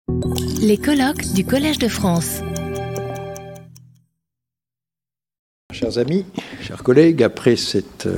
Les colloques du Collège de France. Chers amis, chers collègues, après cette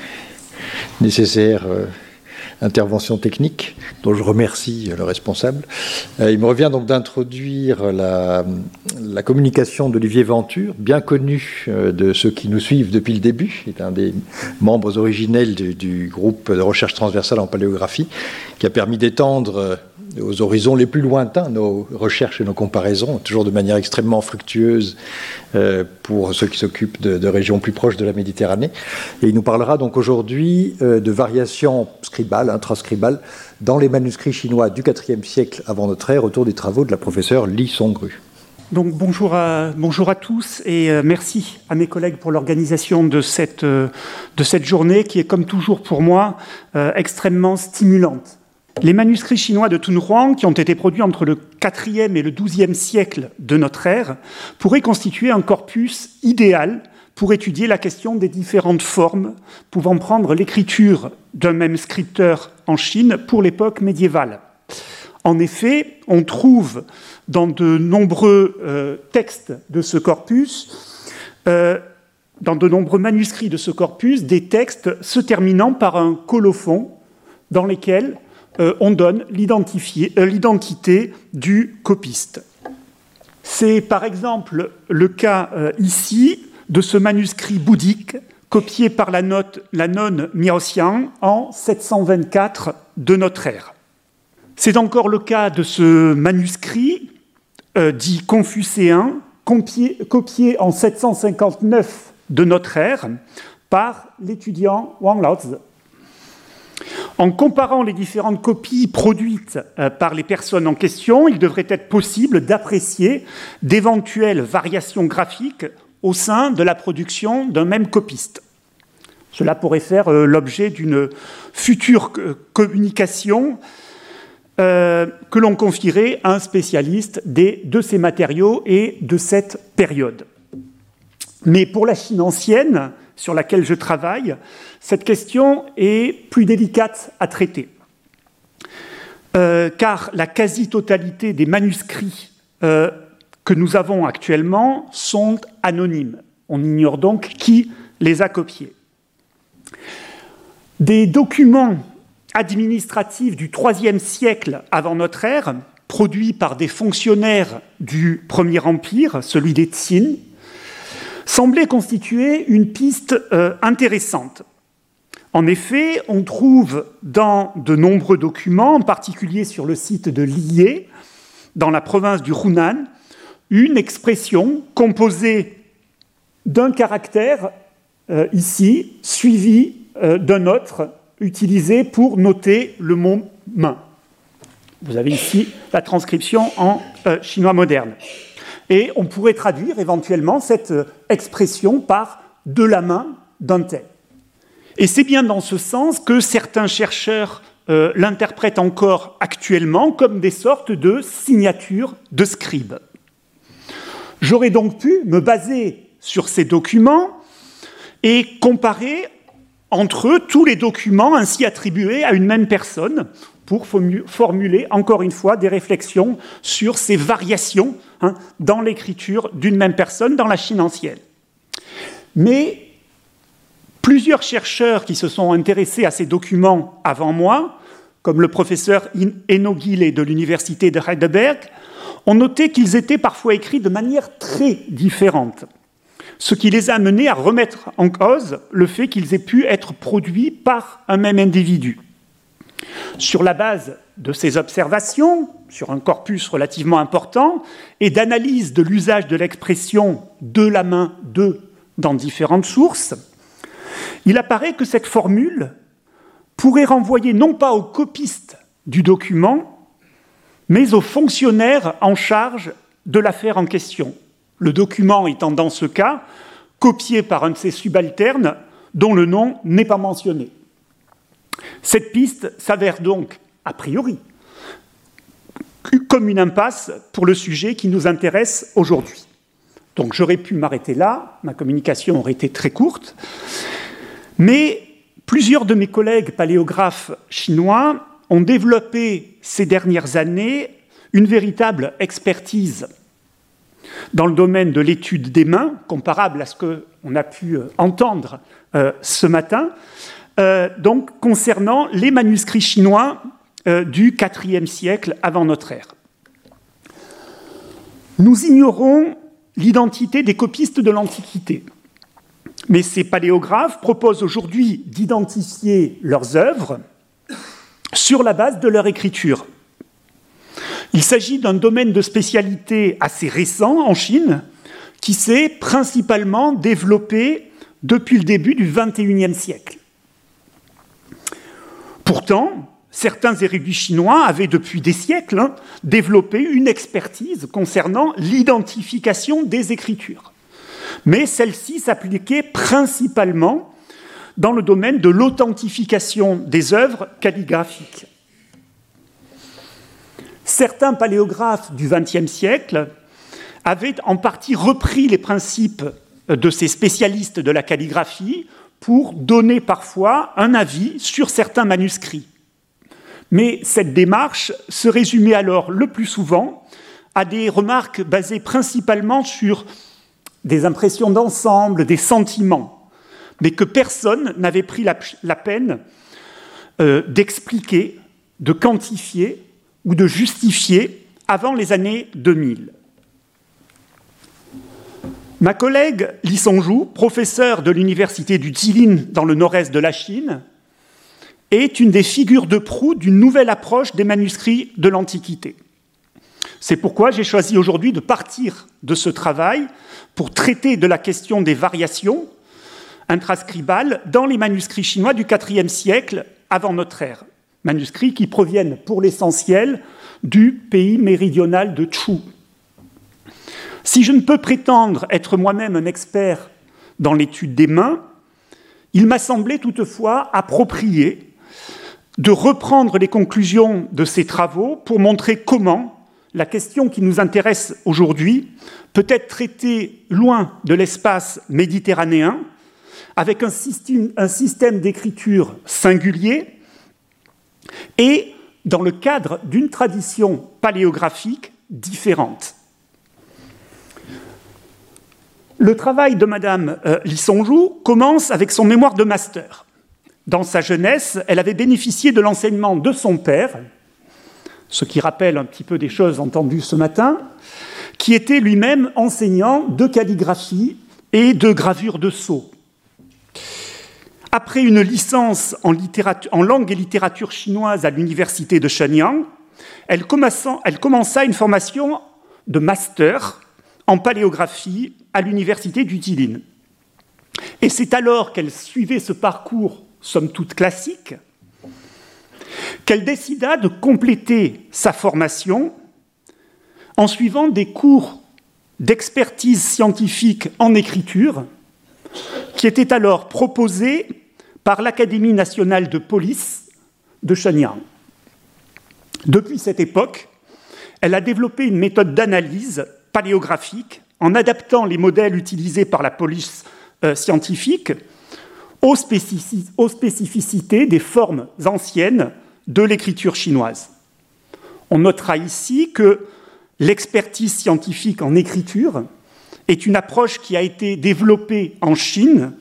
nécessaire intervention technique, dont je remercie le responsable, il me revient donc d'introduire la communication d'Olivier Venture, bien connu de ceux qui nous suivent depuis le début. Il est un des membres originels du groupe de recherche transversale en paléographie, qui a permis d'étendre aux horizons les plus lointains nos recherches et nos comparaisons, toujours de manière extrêmement fructueuse pour ceux qui s'occupent de régions plus proches de la Méditerranée. Et il nous parlera donc aujourd'hui de variations scribales, intrascribales, dans les manuscrits chinois du IVe siècle avant notre ère, autour des travaux de la professeure Li Songru. Donc bonjour à tous et merci à mes collègues pour l'organisation de cette journée qui est comme toujours pour moi extrêmement stimulante. Les manuscrits chinois de Tunhuang, qui ont été produits entre le IVe et le XIIe siècle de notre ère, pourraient constituer un corpus idéal pour étudier la question des différentes formes pouvant prendre l'écriture d'un même scripteur en Chine pour l'époque médiévale. En effet, on trouve dans de nombreux textes de ce corpus, dans de nombreux manuscrits de ce corpus, des textes se terminant par un colophon dans lesquels on donne l'identité du copiste. C'est par exemple le cas ici de ce manuscrit bouddhique copié par la nonne Miaoxiang en 724 de notre ère. C'est encore le cas de ce manuscrit dit confucéen, copié en 759 de notre ère par l'étudiant Wang Laozi. En comparant les différentes copies produites par les personnes en question, il devrait être possible d'apprécier d'éventuelles variations graphiques au sein de la production d'un même copiste. Cela pourrait faire l'objet d'une future communication que l'on confierait à un spécialiste de ces matériaux et de cette période. Mais pour la Chine ancienne, sur laquelle je travaille, cette question est plus délicate à traiter. Car la quasi-totalité des manuscrits que nous avons actuellement sont anonymes. On ignore donc qui les a copiés. Des documents administratifs du IIIe siècle avant notre ère, produits par des fonctionnaires du Premier Empire, celui des Qin, semblait constituer une piste intéressante. En effet, on trouve dans de nombreux documents, en particulier sur le site de Liyé, dans la province du Hunan, une expression composée d'un caractère, ici, suivi d'un autre, utilisé pour noter le mot « main ». Vous avez ici la transcription en chinois moderne. Et on pourrait traduire éventuellement cette expression par « de la main d'un tel ». Et c'est bien dans ce sens que certains chercheurs l'interprètent encore actuellement comme des sortes de signatures de scribes. J'aurais donc pu me baser sur ces documents et comparer entre eux tous les documents ainsi attribués à une même personne pour formuler, encore une fois, des réflexions sur ces variations dans l'écriture d'une même personne dans la Chine ancienne. Mais plusieurs chercheurs qui se sont intéressés à ces documents avant moi, comme le professeur Enno Gille de l'université de Heidelberg, ont noté qu'ils étaient parfois écrits de manière très différente, ce qui les a amenés à remettre en cause le fait qu'ils aient pu être produits par un même individu. Sur la base de ces observations, sur un corpus relativement important, et d'analyse de l'usage de l'expression « de la main de » dans différentes sources, il apparaît que cette formule pourrait renvoyer non pas au copiste du document, mais au fonctionnaire en charge de l'affaire en question, le document étant dans ce cas copié par un de ses subalternes dont le nom n'est pas mentionné. Cette piste s'avère donc, a priori, comme une impasse pour le sujet qui nous intéresse aujourd'hui. Donc j'aurais pu m'arrêter là, ma communication aurait été très courte, mais plusieurs de mes collègues paléographes chinois ont développé ces dernières années une véritable expertise dans le domaine de l'étude des mains, comparable à ce qu'on a pu entendre ce matin, donc concernant les manuscrits chinois du IVe siècle avant notre ère. Nous ignorons l'identité des copistes de l'Antiquité, mais ces paléographes proposent aujourd'hui d'identifier leurs œuvres sur la base de leur écriture. Il s'agit d'un domaine de spécialité assez récent en Chine, qui s'est principalement développé depuis le début du XXIe siècle. Pourtant, certains érudits chinois avaient depuis des siècles développé une expertise concernant l'identification des écritures. Mais celle-ci s'appliquait principalement dans le domaine de l'authentification des œuvres calligraphiques. Certains paléographes du XXe siècle avaient en partie repris les principes de ces spécialistes de la calligraphie pour donner parfois un avis sur certains manuscrits. Mais cette démarche se résumait alors le plus souvent à des remarques basées principalement sur des impressions d'ensemble, des sentiments, mais que personne n'avait pris la peine d'expliquer, de quantifier ou de justifier avant les années 2000. Ma collègue Li Songjue, professeure de l'université du Jilin dans le nord-est de la Chine, est une des figures de proue d'une nouvelle approche des manuscrits de l'Antiquité. C'est pourquoi j'ai choisi aujourd'hui de partir de ce travail pour traiter de la question des variations intrascribales dans les manuscrits chinois du IVe siècle avant notre ère, manuscrits qui proviennent pour l'essentiel du pays méridional de Chu. Si je ne peux prétendre être moi-même un expert dans l'étude des mains, il m'a semblé toutefois approprié de reprendre les conclusions de ces travaux pour montrer comment la question qui nous intéresse aujourd'hui peut être traitée loin de l'espace méditerranéen, avec un système d'écriture singulier et dans le cadre d'une tradition paléographique différente. Le travail de Madame Li Songjue commence avec son mémoire de master. Dans sa jeunesse, elle avait bénéficié de l'enseignement de son père, ce qui rappelle un petit peu des choses entendues ce matin, qui était lui-même enseignant de calligraphie et de gravure de sceaux. Après une licence en langue et littérature chinoise à l'université de Shenyang, elle commença une formation de master en paléographie à l'université du Jilin. Et c'est alors qu'elle suivait ce parcours, somme toute classique, qu'elle décida de compléter sa formation en suivant des cours d'expertise scientifique en écriture qui étaient alors proposés par l'Académie nationale de police de Shenyang. Depuis cette époque, elle a développé une méthode d'analyse paléographique en adaptant les modèles utilisés par la police scientifique aux spécificités des formes anciennes de l'écriture chinoise. On notera ici que l'expertise scientifique en écriture est une approche qui a été développée en Chine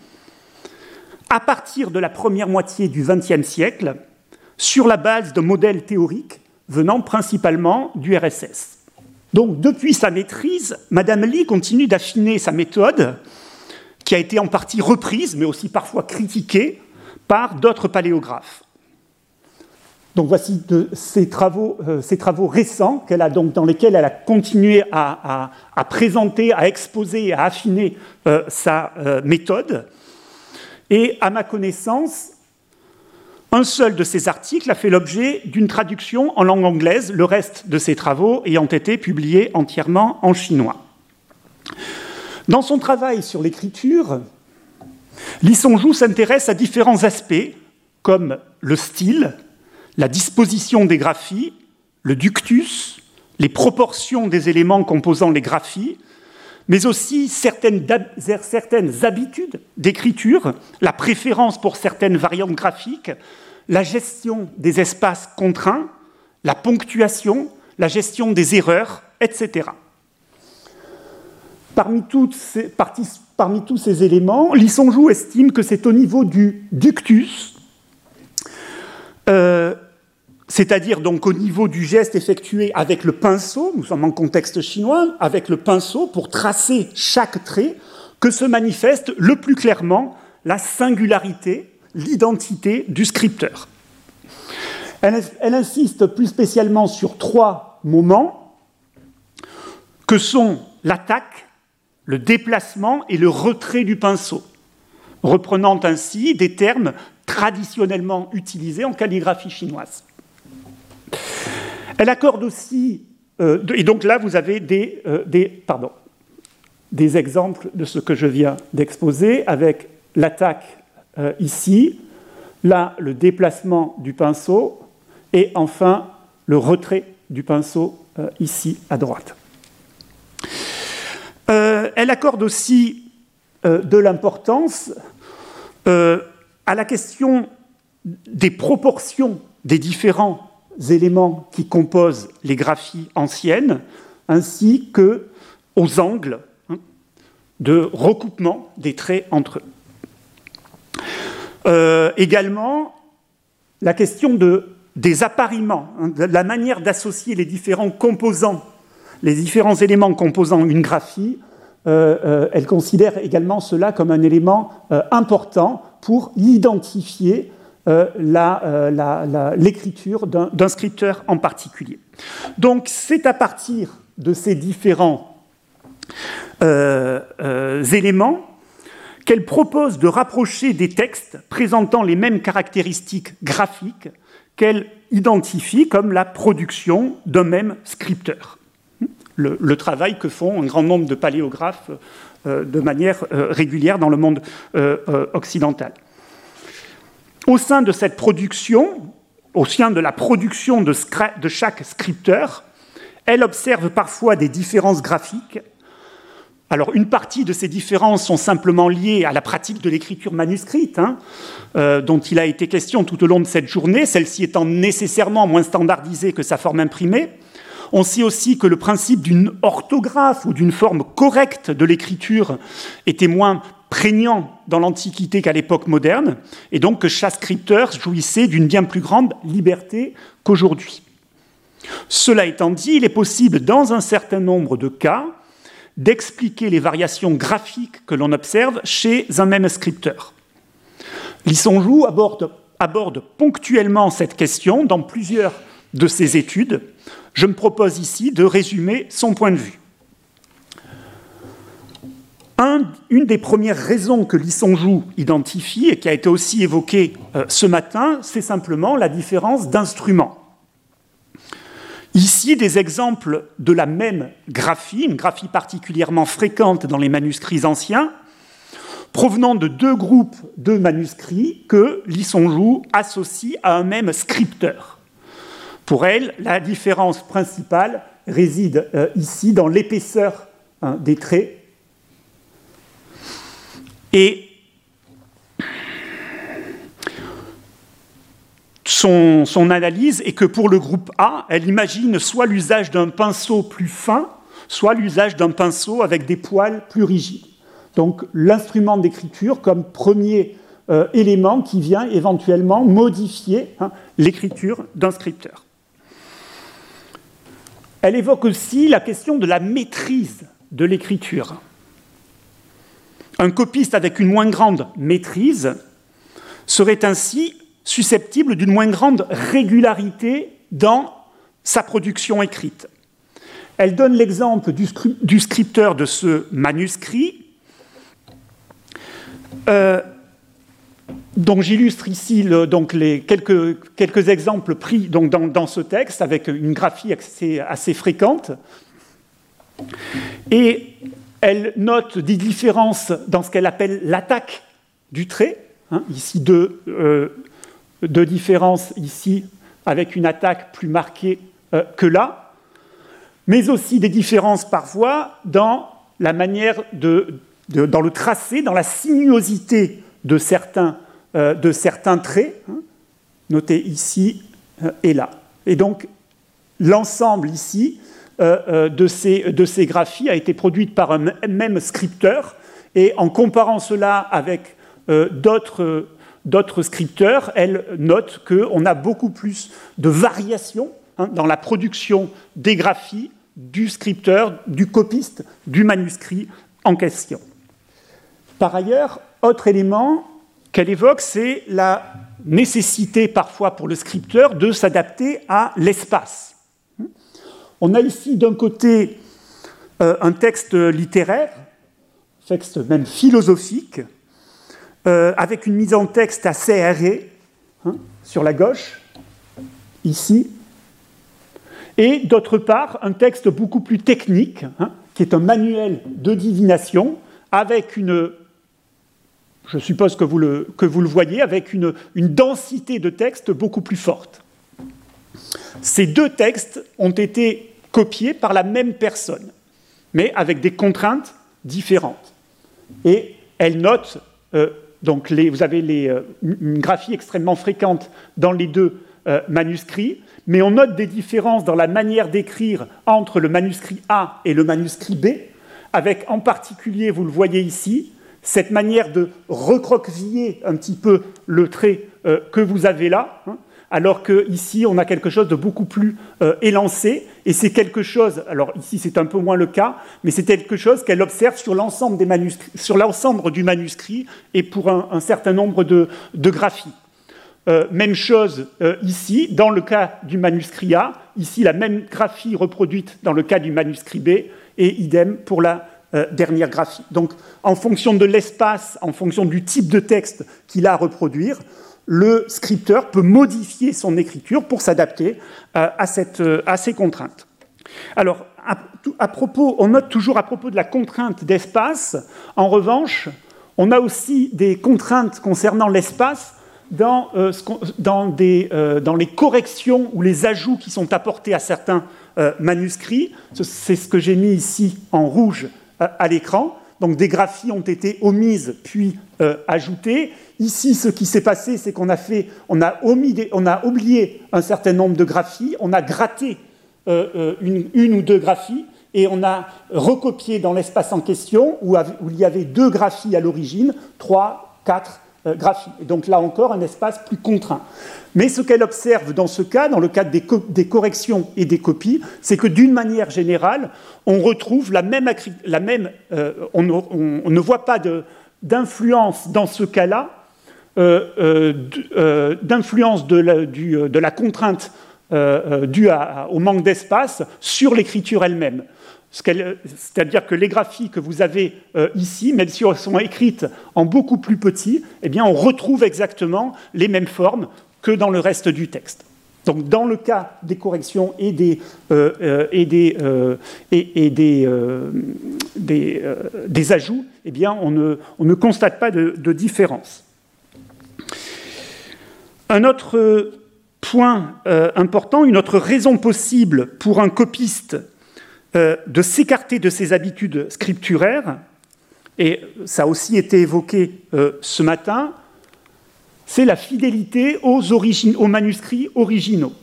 à partir de la première moitié du XXe siècle sur la base de modèles théoriques venant principalement du RSS. Donc, depuis sa maîtrise, Madame Li continue d'affiner sa méthode, qui a été en partie reprise, mais aussi parfois critiquée, par d'autres paléographes. Donc, voici ces travaux récents dans lesquels elle a continué à présenter, à exposer, à affiner sa méthode. Et à ma connaissance, un seul de ces articles a fait l'objet d'une traduction en langue anglaise, le reste de ses travaux ayant été publiés entièrement en chinois. Dans son travail sur l'écriture, Li Songjue s'intéresse à différents aspects, comme le style, la disposition des graphies, le ductus, les proportions des éléments composant les graphies, mais aussi certaines habitudes d'écriture, la préférence pour certaines variantes graphiques, la gestion des espaces contraints, la ponctuation, la gestion des erreurs, etc. Parmi tous ces éléments, Lee Song-ju estime que c'est au niveau du ductus, c'est-à-dire donc au niveau du geste effectué avec le pinceau, nous sommes en contexte chinois, avec le pinceau pour tracer chaque trait, que se manifeste le plus clairement la singularité, l'identité du scripteur. Elle insiste plus spécialement sur 3 moments que sont l'attaque, le déplacement et le retrait du pinceau, reprenant ainsi des termes traditionnellement utilisés en calligraphie chinoise. Elle accorde aussi, et donc là vous avez des exemples de ce que je viens d'exposer, avec l'attaque ici, là le déplacement du pinceau, et enfin le retrait du pinceau ici à droite. Elle accorde aussi de l'importance à la question des proportions des différents éléments qui composent les graphies anciennes, ainsi qu'aux angles de recoupement des traits entre eux. Également, la question des appariements, de la manière d'associer les différents composants, les différents éléments composant une graphie, elle considère également cela comme un élément important pour identifier l'écriture d'un scripteur en particulier. Donc c'est à partir de ces différents éléments qu'elle propose de rapprocher des textes présentant les mêmes caractéristiques graphiques qu'elle identifie comme la production d'un même scripteur. Le travail que font un grand nombre de paléographes de manière régulière dans le monde occidental. Au sein de cette production, au sein de la production de chaque scripteur, elle observe parfois des différences graphiques. Alors, une partie de ces différences sont simplement liées à la pratique de l'écriture manuscrite, dont il a été question tout au long de cette journée, celle-ci étant nécessairement moins standardisée que sa forme imprimée. On sait aussi que le principe d'une orthographe ou d'une forme correcte de l'écriture était moins prégnant dans l'Antiquité qu'à l'époque moderne, et donc que chaque scripteur jouissait d'une bien plus grande liberté qu'aujourd'hui. Cela étant dit, il est possible, dans un certain nombre de cas, d'expliquer les variations graphiques que l'on observe chez un même scripteur. Lee Song-ju aborde ponctuellement cette question dans plusieurs de ses études. Je me propose ici de résumer son point de vue. Une des premières raisons que Lee Song-ju identifie, et qui a été aussi évoquée ce matin, c'est simplement la différence d'instruments. Ici, des exemples de la même graphie, une graphie particulièrement fréquente dans les manuscrits anciens, provenant de 2 groupes de manuscrits que Lee Song-ju associe à un même scripteur. Pour elle, la différence principale réside ici dans l'épaisseur des traits. Et son analyse est que pour le groupe A, elle imagine soit l'usage d'un pinceau plus fin, soit l'usage d'un pinceau avec des poils plus rigides. Donc l'instrument d'écriture comme premier élément qui vient éventuellement modifier l'écriture d'un scripteur. Elle évoque aussi la question de la maîtrise de l'écriture. Un copiste avec une moins grande maîtrise serait ainsi susceptible d'une moins grande régularité dans sa production écrite. Elle donne l'exemple du scripteur de ce manuscrit, dont j'illustre ici les quelques exemples pris dans ce texte, avec une graphie assez fréquente. Et elle note des différences dans ce qu'elle appelle l'attaque du trait. Ici, deux différences ici, avec une attaque plus marquée que là, mais aussi des différences parfois dans la manière dans le tracé, dans la sinuosité de certains traits, notés ici et là. Et donc, l'ensemble ici de ces graphies a été produite par un même scripteur, et en comparant cela avec d'autres scripteurs, elle note qu'on a beaucoup plus de variations dans la production des graphies du scripteur, du copiste, du manuscrit en question. Par ailleurs, autre élément qu'elle évoque, c'est la nécessité parfois pour le scripteur de s'adapter à l'espace. On a ici d'un côté un texte littéraire, texte même philosophique, avec une mise en texte assez aérée, sur la gauche, ici, et d'autre part un texte beaucoup plus technique, qui est un manuel de divination, avec je suppose que vous le voyez, avec une densité de texte beaucoup plus forte. Ces deux textes ont été copiés par la même personne, mais avec des contraintes différentes. Et elle note, donc vous avez une graphie extrêmement fréquente dans les deux manuscrits, mais on note des différences dans la manière d'écrire entre le manuscrit A et le manuscrit B, avec en particulier, vous le voyez ici, cette manière de recroqueviller un petit peu le trait que vous avez là, alors qu'ici, on a quelque chose de beaucoup plus élancé, et c'est quelque chose, alors ici c'est un peu moins le cas, mais c'est quelque chose qu'elle observe sur l'ensemble des manuscrits, sur l'ensemble du manuscrit, et pour un certain nombre de graphies. Même chose ici, dans le cas du manuscrit A, ici la même graphie reproduite dans le cas du manuscrit B, et idem pour la dernière graphie. Donc, en fonction de l'espace, en fonction du type de texte qu'il a à reproduire, le scripteur peut modifier son écriture pour s'adapter à ces contraintes. Alors, on note toujours à propos de la contrainte d'espace, en revanche, on a aussi des contraintes concernant l'espace dans les corrections ou les ajouts qui sont apportés à certains manuscrits. C'est ce que j'ai mis ici en rouge à l'écran. Donc des graphies ont été omises puis ajoutées. Ici, ce qui s'est passé, c'est qu'on a oublié un certain nombre de graphies, on a gratté une ou deux graphies, et on a recopié dans l'espace en question, où il y avait 2 graphies à l'origine, 3, 4 graphies. Et donc là encore, un espace plus contraint. Mais ce qu'elle observe dans ce cas, dans le cadre des corrections et des copies, c'est que d'une manière générale, on retrouve on ne voit pas d'influence dans ce cas-là, d'influence de la contrainte due au manque d'espace sur l'écriture elle-même. C'est-à-dire que les graphies que vous avez ici, même si elles sont écrites en beaucoup plus petit, eh bien on retrouve exactement les mêmes formes que dans le reste du texte. Donc dans le cas des corrections et des ajouts, eh bien on ne constate pas de différence. Un autre point important, une autre raison possible pour un copiste de s'écarter de ses habitudes scripturaires, et ça a aussi été évoqué ce matin, c'est la fidélité aux manuscrits originaux.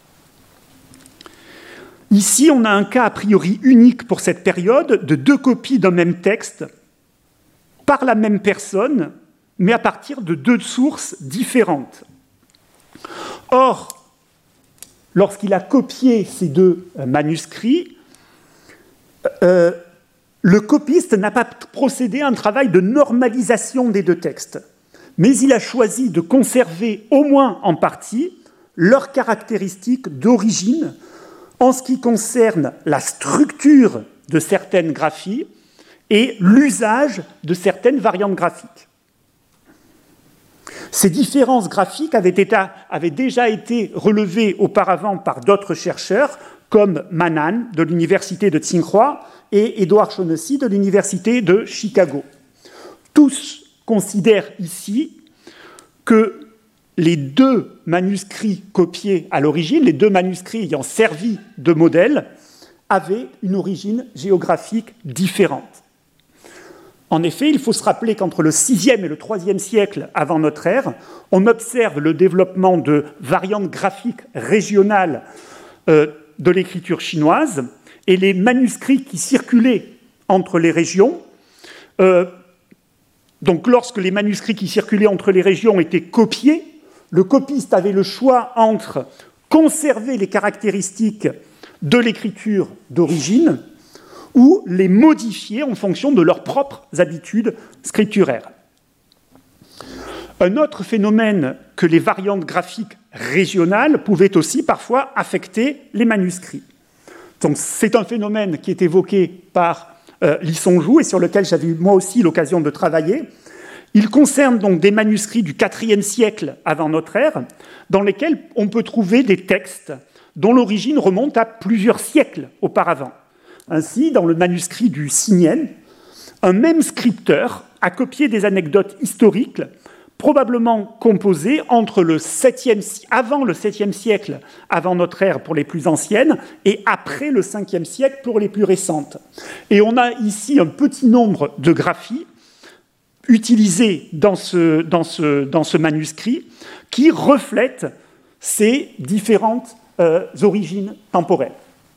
Ici, on a un cas a priori unique pour cette période de 2 copies d'un même texte par la même personne, mais à partir de 2 sources différentes. Or, lorsqu'il a copié ces 2 manuscrits, le copiste n'a pas procédé à un travail de normalisation des 2 textes, mais il a choisi de conserver, au moins en partie, leurs caractéristiques d'origine en ce qui concerne la structure de certaines graphies et l'usage de certaines variantes graphiques. Ces différences graphiques avaient déjà été relevées auparavant par d'autres chercheurs, comme Manan de l'université de Tsinghua et Edward Shaughnessy de l'université de Chicago. Tous considèrent ici que les 2 manuscrits copiés à l'origine, les 2 manuscrits ayant servi de modèle, avaient une origine géographique différente. En effet, il faut se rappeler qu'entre le VIe et le IIIe siècle avant notre ère, on observe le développement de variantes graphiques régionales de l'écriture chinoise et les manuscrits qui circulaient entre les régions. Donc lorsque les manuscrits qui circulaient entre les régions étaient copiés, le copiste avait le choix entre conserver les caractéristiques de l'écriture d'origine ou les modifier en fonction de leurs propres habitudes scripturaires. Un autre phénomène que les variantes graphiques régionales pouvaient aussi parfois affecter les manuscrits. Donc c'est un phénomène qui est évoqué par Li Songjue et sur lequel j'avais eu moi aussi l'occasion de travailler. Il concerne donc des manuscrits du IVe siècle avant notre ère, dans lesquels on peut trouver des textes dont l'origine remonte à plusieurs siècles auparavant. Ainsi, dans le manuscrit du Xinyan, un même scripteur a copié des anecdotes historiques probablement composées entre avant le 7e siècle avant notre ère pour les plus anciennes et après le 5e siècle pour les plus récentes. Et on a ici un petit nombre de graphies utilisées dans ce manuscrit qui reflètent ces différentes origines temporelles.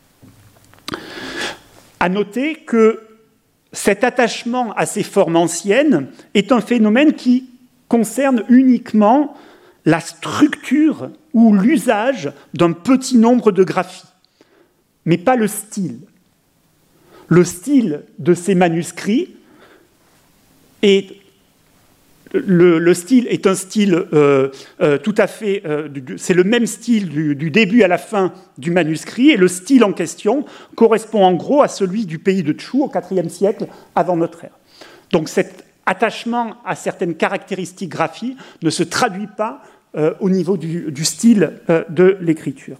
À noter que cet attachement à ces formes anciennes est un phénomène qui concerne uniquement la structure ou l'usage d'un petit nombre de graphies, mais pas le style. Le style de ces manuscrits est le style est un style tout à fait... c'est le même style du début à la fin du manuscrit, et le style en question correspond en gros à celui du pays de Chu au IVe siècle avant notre ère. Donc cet attachement à certaines caractéristiques graphiques ne se traduit pas au niveau du style de l'écriture.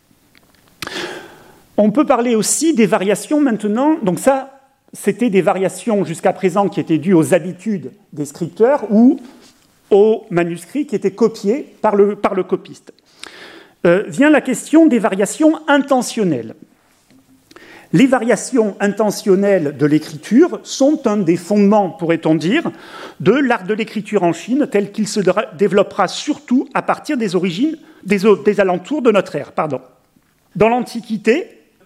On peut parler aussi des variations maintenant. Donc ça, c'était des variations jusqu'à présent qui étaient dues aux habitudes des scripteurs ou aux manuscrits qui étaient copiés par le copiste. Vient la question des variations intentionnelles. Les variations intentionnelles de l'écriture sont un des fondements, pourrait-on dire, de l'art de l'écriture en Chine, tel qu'il se développera surtout à partir des origines, des alentours de notre ère. Dans l'Antiquité,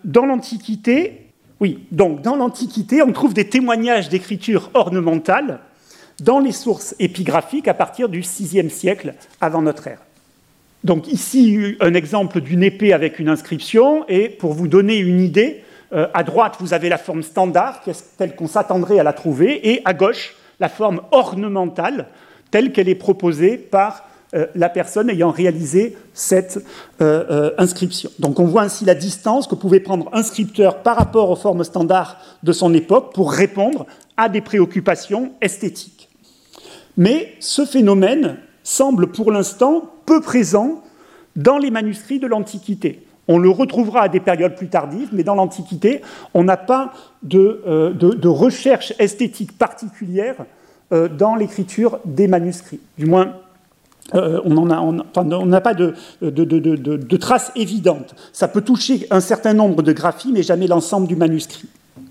on trouve des témoignages d'écriture ornementale dans les sources épigraphiques à partir du VIe siècle avant notre ère. Donc ici, un exemple d'une épée avec une inscription, et pour vous donner une idée, à droite, vous avez la forme standard, telle qu'on s'attendrait à la trouver, et à gauche, la forme ornementale, telle qu'elle est proposée par la personne ayant réalisé cette inscription. Donc on voit ainsi la distance que pouvait prendre un scripteur par rapport aux formes standards de son époque pour répondre à des préoccupations esthétiques. Mais ce phénomène semble pour l'instant peu présent dans les manuscrits de l'Antiquité. On le retrouvera à des périodes plus tardives, mais dans l'Antiquité, on n'a pas de recherche esthétique particulière dans l'écriture des manuscrits. Du moins, on n'a pas de traces évidentes. Ça peut toucher un certain nombre de graphies, mais jamais l'ensemble du manuscrit.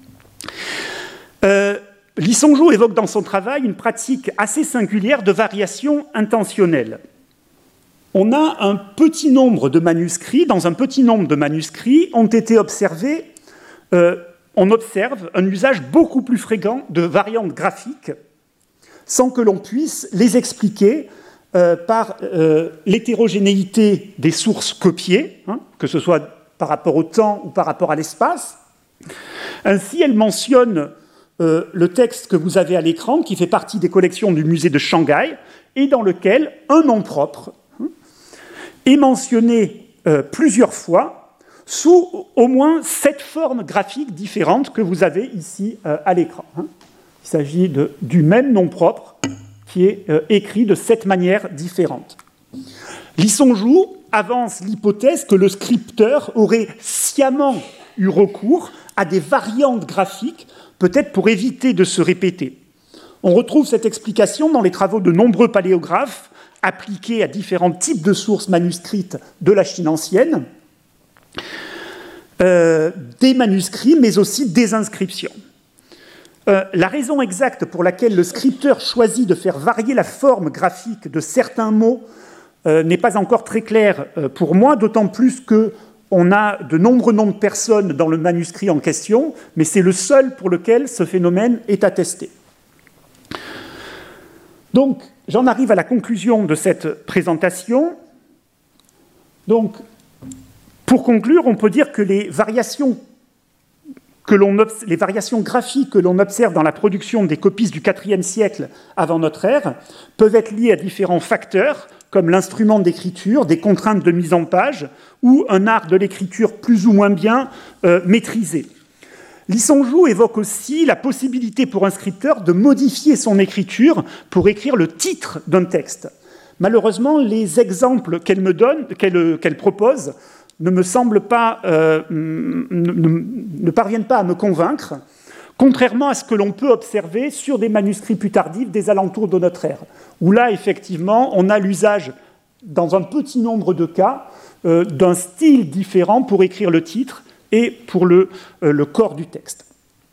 Li Songjue évoque dans son travail une pratique assez singulière de variation intentionnelle. On a un petit nombre de manuscrits, dans un petit nombre de manuscrits ont été observés, on observe un usage beaucoup plus fréquent de variantes graphiques sans que l'on puisse les expliquer par l'hétérogénéité des sources copiées, que ce soit par rapport au temps ou par rapport à l'espace. Ainsi, elle mentionne le texte que vous avez à l'écran, qui fait partie des collections du musée de Shanghai, et dans lequel un nom propre est mentionné plusieurs fois sous au moins 7 formes graphiques différentes que vous avez ici à l'écran. Il s'agit du même nom propre qui est écrit de 7 manières différentes. Li Songjue avance l'hypothèse que le scripteur aurait sciemment eu recours à des variantes graphiques, peut-être pour éviter de se répéter. On retrouve cette explication dans les travaux de nombreux paléographes appliqués à différents types de sources manuscrites de la Chine ancienne, des manuscrits, mais aussi des inscriptions. La raison exacte pour laquelle le scripteur choisit de faire varier la forme graphique de certains mots n'est pas encore très claire pour moi, d'autant plus que on a de nombreux noms de personnes dans le manuscrit en question, mais c'est le seul pour lequel ce phénomène est attesté. Donc, j'en arrive à la conclusion de cette présentation. Donc, pour conclure, on peut dire que les variations graphiques que l'on observe dans la production des copistes du IVe siècle avant notre ère peuvent être liées à différents facteurs, comme l'instrument d'écriture, des contraintes de mise en page, ou un art de l'écriture plus ou moins bien maîtrisé. Li Sonju évoque aussi la possibilité pour un scripteur de modifier son écriture pour écrire le titre d'un texte. Malheureusement, les exemples qu'elle propose ne me semblent pas, ne parviennent pas à me convaincre, contrairement à ce que l'on peut observer sur des manuscrits plus tardifs des alentours de notre ère, où là, effectivement, on a l'usage, dans un petit nombre de cas, d'un style différent pour écrire le titre et pour le corps du texte.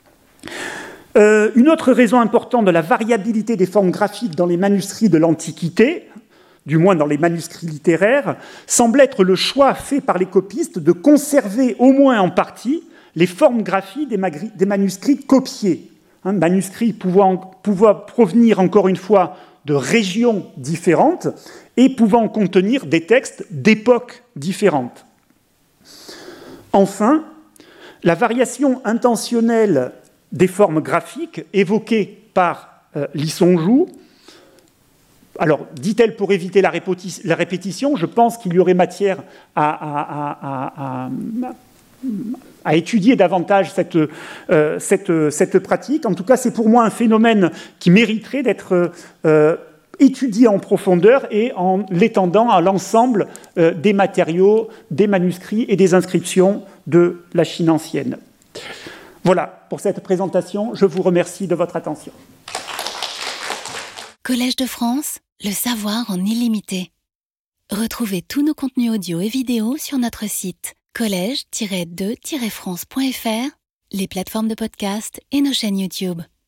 Une autre raison importante de la variabilité des formes graphiques dans les manuscrits de l'Antiquité, du moins dans les manuscrits littéraires, semble être le choix fait par les copistes de conserver au moins en partie les formes graphiques des manuscrits copiés. Manuscrits pouvant provenir, encore une fois, de régions différentes et pouvant contenir des textes d'époques différentes. Enfin, la variation intentionnelle des formes graphiques évoquée par Li Sonju, alors, dit-elle pour éviter la répétition, je pense qu'il y aurait matière à étudier davantage cette pratique. En tout cas, c'est pour moi un phénomène qui mériterait d'être étudié en profondeur et en l'étendant à l'ensemble des matériaux, des manuscrits et des inscriptions de la Chine ancienne. Voilà pour cette présentation. Je vous remercie de votre attention. Collège de France, le savoir en illimité. Retrouvez tous nos contenus audio et vidéo sur notre site collège-2-france.fr, les plateformes de podcast et nos chaînes YouTube.